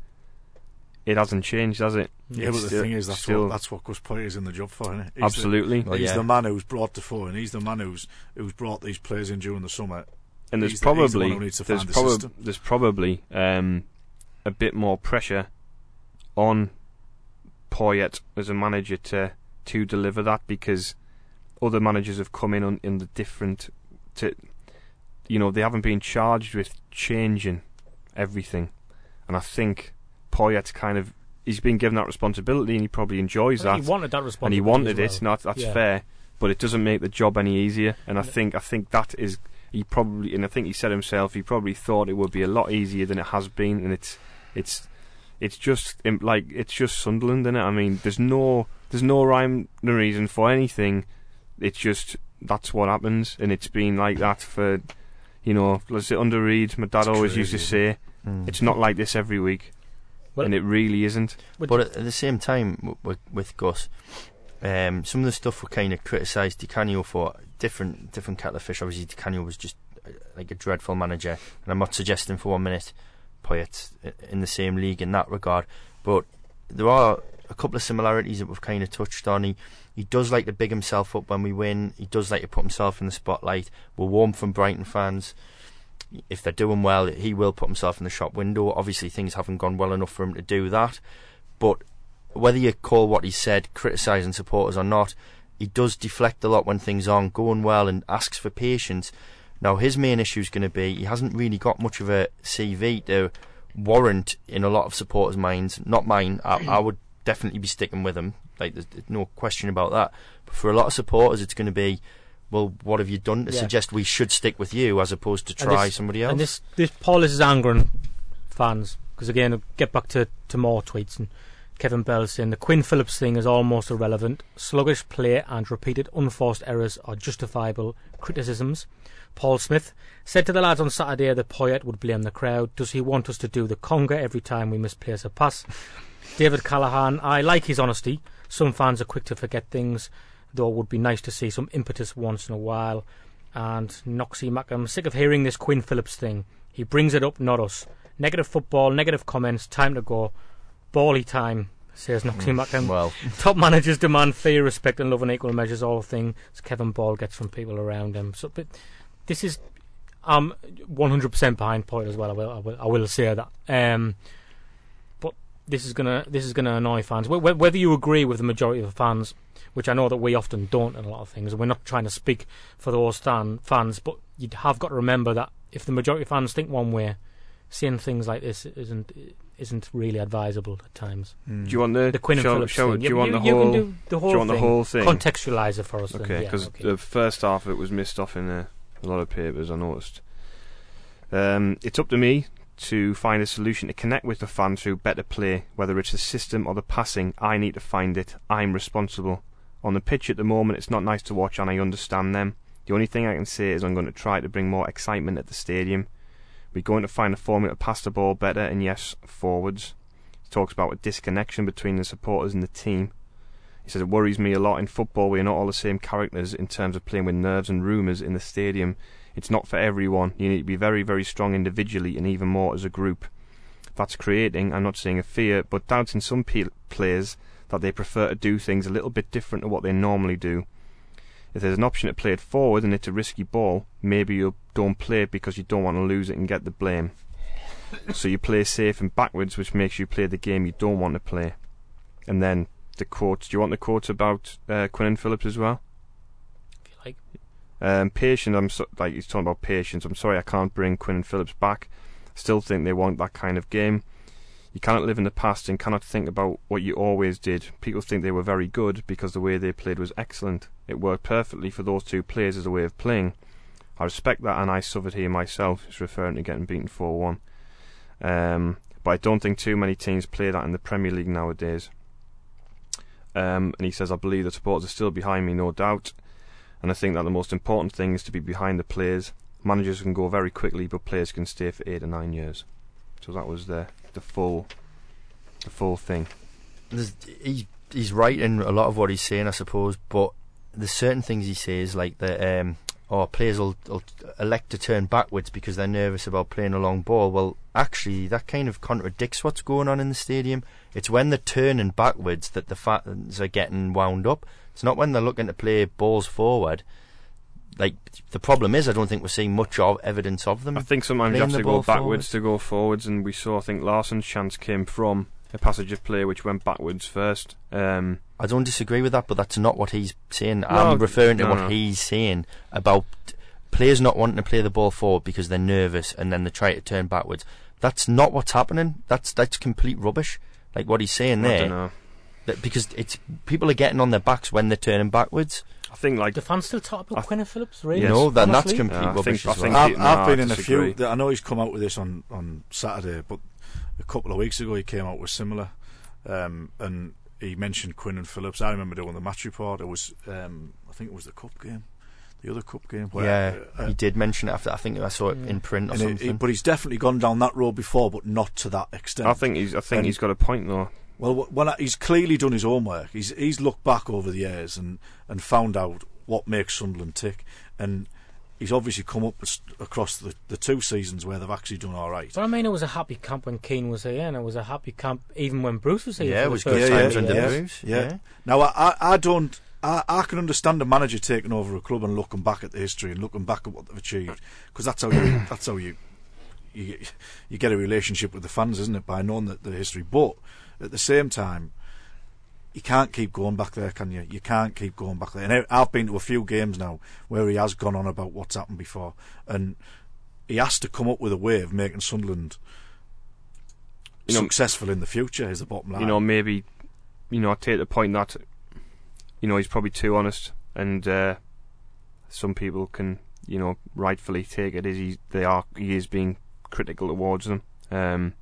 It hasn't changed, has it? Yeah, It's but the still- thing is, that's still- what that's what Gus Poyet is in the job for, isn't it? He's Absolutely. The, Well, he's yeah. the man who's brought the four, and he's the man who's who's brought these players in during the summer. And there's he's the- he's the one probably who needs to there's, find the prob- system. there's probably um, a bit more pressure on Poyet as a manager to to deliver that, because other managers have come in on, in the different to you know they haven't been charged with changing everything, and I think Poyet kind of he's been given that responsibility, and he probably enjoys well, that, he wanted that and responsibility. he wanted as it. well. No, that's Yeah. fair, but it doesn't make the job any easier. And I No. think I think that is he probably, and I think he said himself, he probably thought it would be a lot easier than it has been, and it's it's it's just im- like it's just Sunderland, isn't it? I mean, there's no there's no rhyme no reason for anything. It's just that's what happens, and it's been like that for you know. Let's say under Reid, my dad It's always used to crazy, say, Mm. it's not like this every week, Well- and it really isn't. But at, at the same time, w- with, with Gus, um, some of the stuff we kind of criticised Di Canio for, different different kettle of fish. Obviously, Di Canio was just uh, like a dreadful manager, and I'm not suggesting for one minute Poyet's in the same league in that regard. But there are a couple of similarities that we've kind of touched on. He he does like to big himself up when we win. He does like to put himself in the spotlight. We're warm from Brighton fans. If they're doing well, he will put himself in the shop window. Obviously, things haven't gone well enough for him to do that. But whether you call what he said criticising supporters or not, he does deflect a lot when things aren't going well and asks for patience. Now, his main issue is going to be he hasn't really got much of a C V to warrant in a lot of supporters' minds. Not mine. I, I would definitely be sticking with him. Like, there's, there's no question about that. But for a lot of supporters, it's going to be, well, what have you done to Yeah. suggest we should stick with you as opposed to And try this- somebody else? And this, this Paul, this is angering fans, because again, I'll get back to, to more tweets, and Kevin Bell saying the Quinn Phillips thing is almost irrelevant. Sluggish play and repeated unforced errors are justifiable criticisms. Paul Smith said to the lads on Saturday that Poyet would blame the crowd. Does he want us to do the conga every time we misplace a pass? David Callahan, I like his honesty. some fans are quick to forget things, though it would be nice to see some impetus once in a while. And Noxie Mac, I'm sick of hearing this Quinn Phillips thing. He brings it up, not us. Negative football, negative comments, time to go. Bally time, says Noxie Mac. Well, Top managers demand fear, respect and love in equal measures, all things Kevin Ball gets from people around him. So, but this is... I'm one hundred percent behind Poyet as well. I will, I will, I will say that. Um, but this is gonna, this is gonna annoy fans. Wh- whether you agree with the majority of the fans, which I know that we often don't in a lot of things, and we're not trying to speak for those stan- fans, but you have got to remember that if the majority of fans think one way, saying things like this isn't isn't really advisable at times. Mm. Do you want the, the Quinn and show, Phillips show, thing? Do you, you want you, the you whole? can do the whole do you want thing. the whole thing? Contextualise it for us. Okay, because yeah, okay. the first half of it was missed off in a, a lot of papers. I noticed. Um, it's up to me to find a solution to connect with the fans through better play. Whether it's the system or the passing, I need to find it. I'm responsible. On the pitch at the moment, it's not nice to watch, and I understand them. The only thing I can say is I'm going to try to bring more excitement at the stadium. We're going to find a formula to pass the ball better, and yes, forwards. He talks about a disconnection between the supporters and the team. He says it worries me a lot in football. We're not all the same characters in terms of playing with nerves and rumours in the stadium. It's not for everyone. You need to be very, very strong individually and even more as a group. That's creating, I'm not saying a fear, but doubts in some pe- players that they prefer to do things a little bit different to what they normally do. If there's an option to play it forward and it's a risky ball, maybe you don't play it because you don't want to lose it and get the blame. So you play safe and backwards, which makes you play the game you don't want to play. And then the quotes. Do you want the quotes about uh, Quinn and Phillips as well? If you like. Um, patience, I'm so, like he's talking about patience. I'm sorry I can't bring Quinn and Phillips back. Still think they want that kind of game. You cannot live in the past and cannot think about what you always did. People think they were very good because the way they played was excellent. It worked perfectly for those two players as a way of playing. I respect that, and I suffered here myself. It's referring to getting beaten four one. Um, but I don't think too many teams play that in the Premier League nowadays. Um, and he says, I believe the supporters are still behind me, no doubt. And I think that the most important thing is to be behind the players. Managers can go very quickly, but players can stay for eight or nine years. So that was the the full the full thing. There's, he he's right in a lot of what he's saying, I suppose. But there's certain things he says, like the um, oh, players will, will elect to turn backwards because they're nervous about playing a long ball. Well, actually, that kind of contradicts what's going on in the stadium. It's when they're turning backwards that the fans are getting wound up. It's not when they're looking to play balls forward. Like, the problem is, I don't think we're seeing much of evidence of them. I think sometimes you have to go backwards to go forwards, and we saw, I think, Larsson's chance came from a passage of play which went backwards first. Um, I don't disagree with that, but that's not what he's saying. No, I'm referring to no, what no. he's saying about players not wanting to play the ball forward because they're nervous and then they try to turn backwards. That's not what's happening. That's that's complete rubbish. Like what he's saying I there. don't know. That because it's people are getting on their backs when they're turning backwards. I think like The fans still talk about I- Quinn and Phillips, really? Yes. No, then that's Honestly? complete Yeah, I rubbish think- as I think well. he- I've, no, I've I been in a disagree. few. I know he's come out with this on, on Saturday, but a couple of weeks ago he came out with similar, um, and he mentioned Quinn and Phillips. I remember doing the match report. It was, um, I think it was the cup game, the other cup game. Where, Yeah, uh, he did mention it after. I think I saw it in print or and he- something. he- but he's definitely gone down that road before, but not to that extent. I think he's I think And- he's got a point though. Well, wh- when I, he's clearly done his homework. He's he's looked back over the years and, and found out what makes Sunderland tick, and he's obviously come up as, across the, the two seasons where they've actually done all right. But I mean, it was a happy camp when Keane was here, and it was a happy camp even when Bruce was here. Yeah, for it the was first good yeah, times yeah, under yeah. Bruce. Yeah. Yeah. Now I, I, I don't I, I can understand a manager taking over a club and looking back at the history and looking back at what they've achieved, because that's how you that's how you you get, you get a relationship with the fans, isn't it? By knowing the, the history, but at the same time, you can't keep going back there, can you? You can't keep going back there. And I- I've been to a few games now where he has gone on about what's happened before, and he has to come up with a way of making Sunderland You know- successful in the future. Is the bottom line. You know, maybe, you know, I take the point that, you know, he's probably too honest, and uh, some people can, you know, rightfully take it as he they are he is being critical towards them. Um,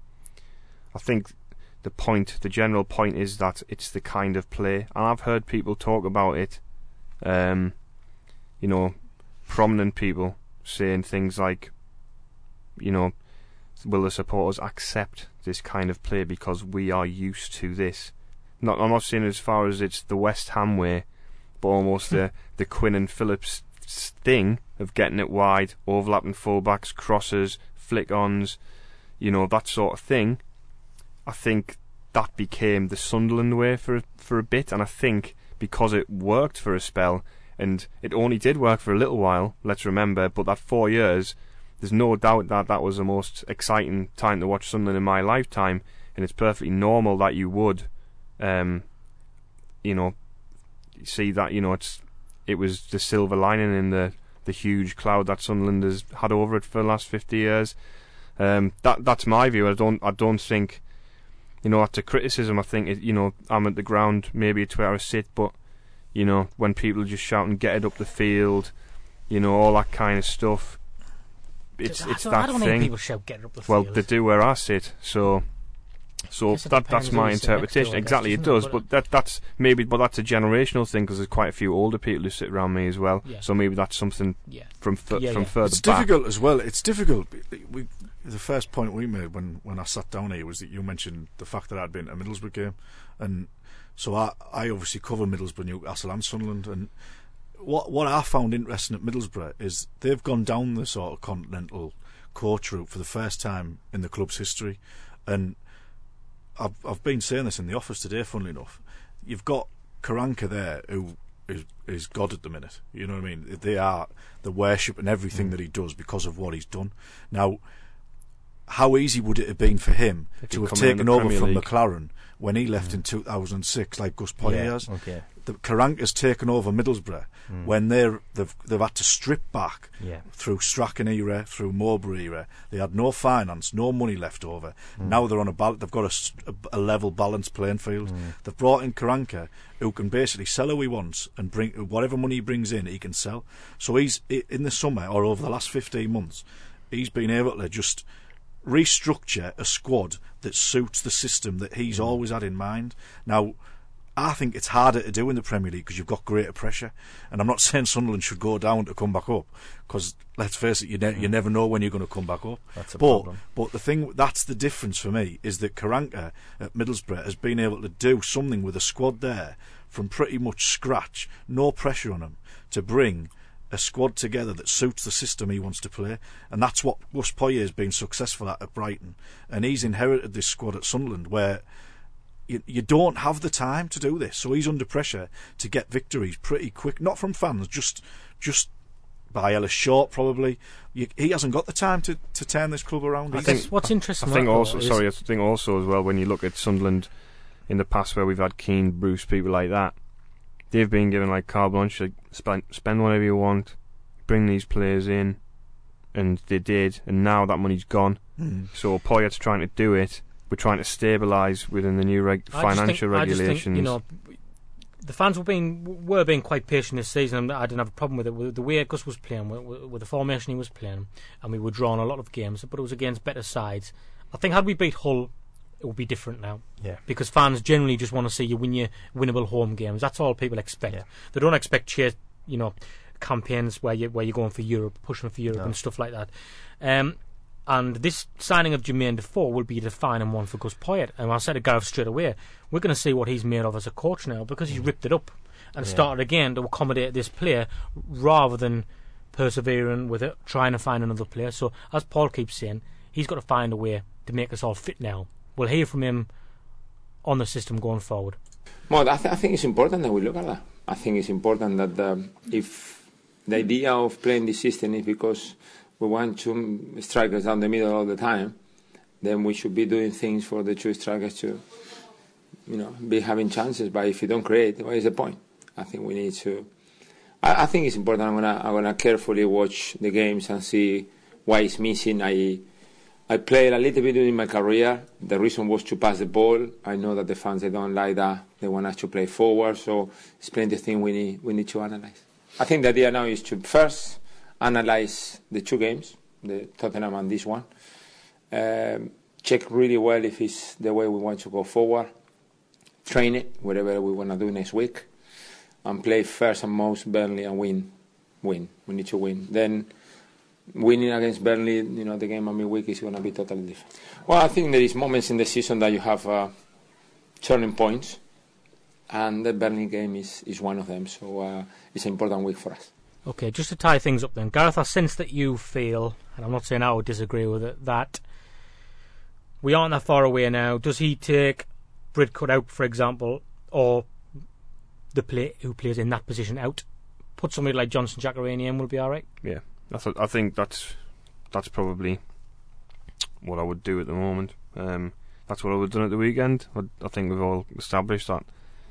I think the point, the general point, is that it's the kind of play, and I've heard people talk about it. Um, you know, prominent people saying things like, you know, will the supporters accept this kind of play because we are used to this? not I'm not saying as far as it's the West Ham way, but almost the the Quinn and Phillips thing of getting it wide, overlapping fullbacks, crosses, flick-ons, you know, that sort of thing. I think that became the Sunderland way for for a bit, and I think because it worked for a spell, and it only did work for a little while, let's remember, but that four years, there's no doubt that that was the most exciting time to watch Sunderland in my lifetime, and it's perfectly normal that you would, um, you know, see that, you know, it's it was the silver lining in the, the huge cloud that Sunderland has had over it for the last fifty years. Um, that that's my view. I don't I don't think, you know, that's a criticism. I think it, you know, I'm at the ground, maybe it's where I sit, but you know, when people are just shouting, "Get it up the field," you know, all that kind of stuff. It's I it's don't, that I don't thing. think people shout "Get it up the Well, field." they do where I sit, so so Guess it that depends that's who my you sit next to, interpretation. I guess, Exactly, it doesn't it? does, But, but that that's maybe, but that's a generational thing because there's quite a few older people who sit around me as well. Yeah. So maybe that's something Yeah. from f- Yeah, from yeah. further It's back. difficult as well. It's difficult. We, the first point we made when, when I sat down here was that you mentioned the fact that I'd been to a Middlesbrough game, and so I, I obviously cover Middlesbrough, Newcastle, and Sunderland. And what what I found interesting at Middlesbrough is they've gone down the sort of continental coach route for the first time in the club's history, and I've I've been saying this in the office today. Funnily enough, you've got Karanka there who is is God at the minute. You know what I mean? They are the worship and everything mm. that he does because of what he's done. Now, how easy would it have been for him If to he'd have come in taken the over Premier from League. McLaren when he left Mm. in two thousand six, like Gus Poyet Yeah, has? okay. The Karanka's taken over Middlesbrough Mm. when they're they've they've had to strip back Yeah. through Strachan era, through Mowbray era. They had no finance, no money left over. Mm. Now they're on a bal- they've got a, s- a- a level, balanced playing field. Mm. They've brought in Karanka, who can basically sell who he wants and bring whatever money he brings in, he can sell. So he's i- in the summer or over the last fifteen months, he's been able to just restructure a squad that suits the system that he's Mm. always had in mind. Now, I think it's harder to do in the Premier League because you've got greater pressure. And I'm not saying Sunderland should go down to come back up, because let's face it, you, ne- you never know when you're going to come back up. That's a but, problem. but the thing, that's the difference for me, is that Karanka at Middlesbrough has been able to do something with a squad there from pretty much scratch, no pressure on him, to bring a squad together that suits the system he wants to play. And that's what Gus Poyet has been successful at at Brighton. And he's inherited this squad at Sunderland where You, you don't have the time to do this, so he's under pressure to get victories pretty quick. Not from fans, just just by Ellis Short probably. You, he hasn't got the time to, to turn this club around. I He's- think what's interesting. I think about also, that is- sorry, I think also as well, when you look at Sunderland in the past where we've had Keane, Bruce, people like that, they've been given like carte blanche, like spend, spend whatever you want, bring these players in, and they did, and now that money's gone. Mm. So Poyet's trying to do it. We're trying to stabilise within the new reg- I just financial think, I just regulations. think, you know, the fans were being were being quite patient this season, and I didn't have a problem with it. With the way Gus was playing, with, with the formation he was playing, and we were drawing a lot of games, but it was against better sides. I think had we beat Hull, it would be different now. Yeah. Because fans generally just want to see you win your winnable home games. That's all people expect. Yeah. They don't expect chase, you know, campaigns where you where you're going for Europe, pushing for Europe No. and stuff like that. Um, and this signing of Jermaine Defoe will be a defining one for Gus Poyet. And I said to Gareth straight away, we're going to see what he's made of as a coach now, because he's ripped it up and Yeah. started again to accommodate this player rather than persevering with it, trying to find another player. So as Paul keeps saying, he's got to find a way to make us all fit now. We'll hear from him on the system going forward. Well, I, th- I think it's important that we look at that. I think it's important that um, if the idea of playing this system is because we want two strikers down the middle all the time, then we should be doing things for the two strikers to, you know, be having chances. But if you don't create, what is the point? I think we need to. I, I think it's important. I'm gonna I'm gonna carefully watch the games and see why it's missing. I I played a little bit during my career. The reason was to pass the ball. I know that the fans, they don't like that. They want us to play forward. So it's plenty of things we need we need to analyze. I think the idea now is to first analyze the two games, the Tottenham and this one. Um, check really well if it's the way we want to go forward. Train it, whatever we want to do next week. And play first and most Burnley and win. Win. We need to win. Then winning against Burnley, you know, the game on midweek is going to be totally different. Well, I think there is moments in the season that you have uh, turning points. and the Burnley game is, is one of them. So uh, it's an important week for us. Okay, just to tie things up then, Gareth, I sense that you feel, and I'm not saying I would disagree with it, that we aren't that far away now. Does he take Bridcut out, for example, or the play who plays in that position out? Put somebody like Johnson Jacarani in, will be all right. Yeah, that's a, I think that's that's probably what I would do at the moment. Um, that's what I would have done at the weekend. I, I think we've all established that.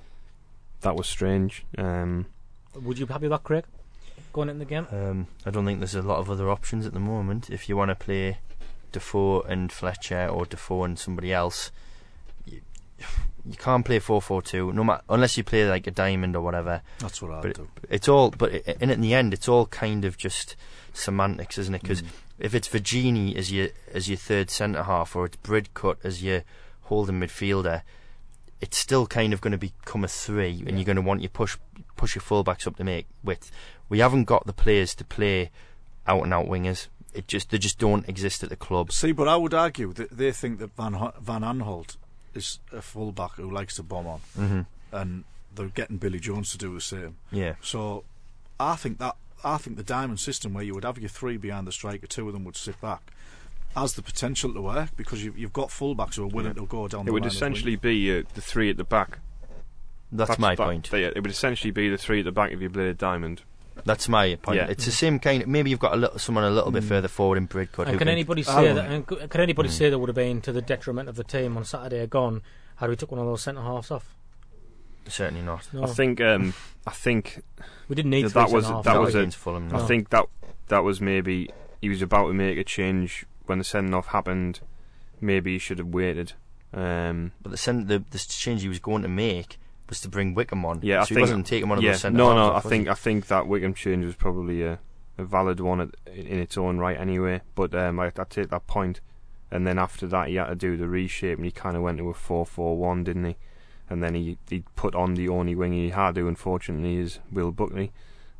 That was strange. Um, would you be happy with that, Craig? Going in the game? Um, I don't think there's a lot of other options at the moment. If you want to play Defoe and Fletcher or Defoe and somebody else, you, you can't play four four two. No matter unless you play like a diamond or whatever. That's what I but do. It, it's all, but it, in, in the end, it's all kind of just semantics, isn't it? Because mm. if it's Virginie as your as your third centre half, or it's Bridcut as your holding midfielder, it's still kind of going to become a three, yeah. and you're going to want you push push your fullbacks up to make width. We haven't got the players to play out and out wingers. It just they just don't exist at the club. See, but I would argue that they think that Van Ho- Van Aanholt is a fullback who likes to bomb on, mm-hmm. and they're getting Billy Jones to do the same. Yeah. So I think that I think the diamond system, where you would have your three behind the striker, two of them would sit back, has the potential to work, because you've, you've got fullbacks who are willing yeah. to go down. It the would line essentially be uh, the three at the back. That's, That's my that, point. They, it would essentially be the three at the back if you played a diamond. That's my point. Yeah. It's the same kind. Of, maybe you've got a little, someone a little mm. bit further forward in Bridcut. And can anybody oh, say right. that? And can anybody mm. say that would have been to the detriment of the team on Saturday gone had we took one of those centre halves off? Certainly not. No. I think. Um, I think we didn't need that, three that was half, that no. was a, Fulham, no. I no. think that that was maybe he was about to make a change when the sending off happened. Maybe he should have waited. Um, but the, send, the the change he was going to make was to bring Wickham on. Yeah, so I he think, wasn't taking one of yeah, those centre no, no. halves I off, think I think that Wickham change was probably a, a valid one at, in its own right, anyway. But um, I, I take that point. And then after that, he had to do the reshape, and he kind of went to a four four one, didn't he? And then he he put on the only wing he had, who unfortunately is Will Buckley.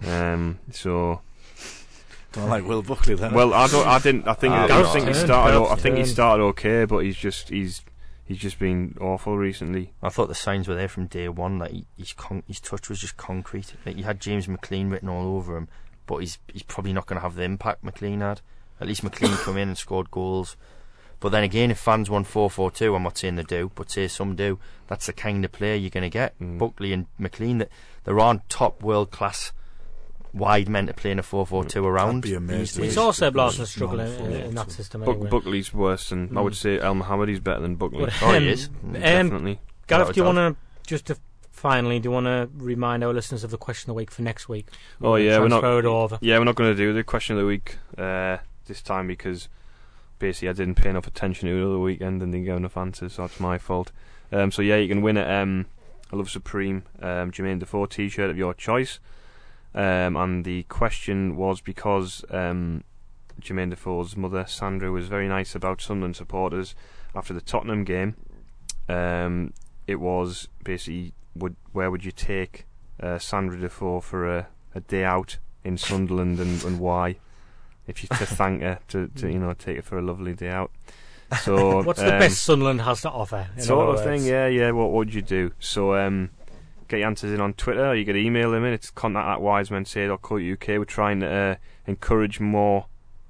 Um, so. Don't like Will Buckley then. Well, I don't. I didn't. I think. Ah, I think he started. I think he turn. started okay, but he's just he's he's just been awful recently. I thought the signs were there from day one. Like he, his con- his touch was just concrete. Like he had James McLean written all over him, but he's he's probably not going to have the impact McLean had. At least McLean come in and scored goals. But then again, if fans want four four two, I'm not saying they do, but say some do, that's the kind of player you're going to get. Mm. Buckley and McLean, that there aren't top world class wide men to play in a four four two around. Be amazing. We saw Seb Larson struggle in, in, in that system Buck, anyway. Buckley's worse than mm. I would say. El Mohammadi's better than Buckley. But, oh, um, he is um, definitely. Gareth, do you want to just to finally? Do you want to remind our listeners of the question of the week for next week? Oh yeah, we're not. It over. Yeah, we're not going to do the question of the week uh, this time because basically I didn't pay enough attention to it over the weekend and didn't get enough answers, so that's my fault. Um, so yeah, you can win a um, I Love Supreme um, Jermaine Defoe T-shirt of your choice. Um, and the question was because um, Jermaine Defoe's mother Sandra was very nice about Sunderland supporters after the Tottenham game. Um, it was basically, would where would you take uh, Sandra Defoe for a, a day out in Sunderland, and, and why? If you to thank her to, to you know take her for a lovely day out. So what's um, the best Sunderland has to offer? Sort of thing, yeah, yeah. What would you do? So um, get your answers in on Twitter, or you can email them in. It's contact at wisemensay dot co dot uk. We're trying to uh, encourage more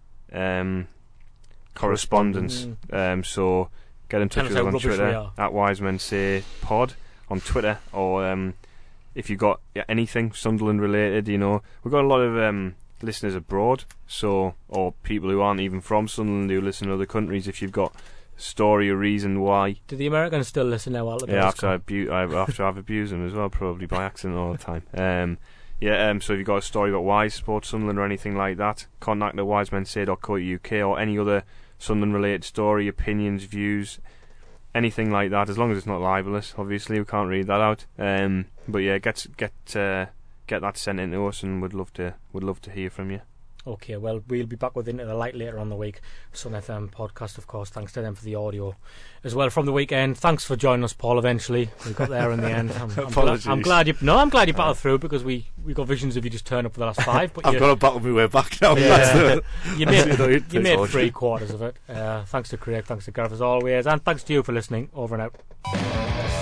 um, correspondence. Mm. Um, so get in touch with us on Twitter at wisemensay pod on Twitter, or um, if you've got yeah, anything Sunderland related, you know, we've got a lot of um, listeners abroad, so or people who aren't even from Sunderland who listen to other countries. If you've got story or reason why. Do the Americans still listen now? All yeah, after I abu- I, after I've abused them as well, probably by accident all the time. Um, yeah, um, so if you've got a story about why support Sunderland or anything like that, contact at wisemensay dot co dot uk, or any other Sunderland related story, opinions, views, anything like that, as long as it's not libelous. Obviously, we can't read that out. Um, but yeah, get get uh, get that sent in to us, and would love to would love to hear from you. Okay, well, we'll be back with Into the Light later on the week. Sun F M podcast, of course. Thanks to them for the audio as well from the weekend. Thanks for joining us, Paul. Eventually, we got there in the end. I'm, I'm, Apologies. Gla- I'm glad you. No, I'm glad you battled through, because we, we got visions of you just turning up for the last five. But I've you, got to battle my way back now. Yeah, you made you you made three quarters of it. Uh, thanks to Craig. Thanks to Gareth as always, and thanks to you for listening. Over and out.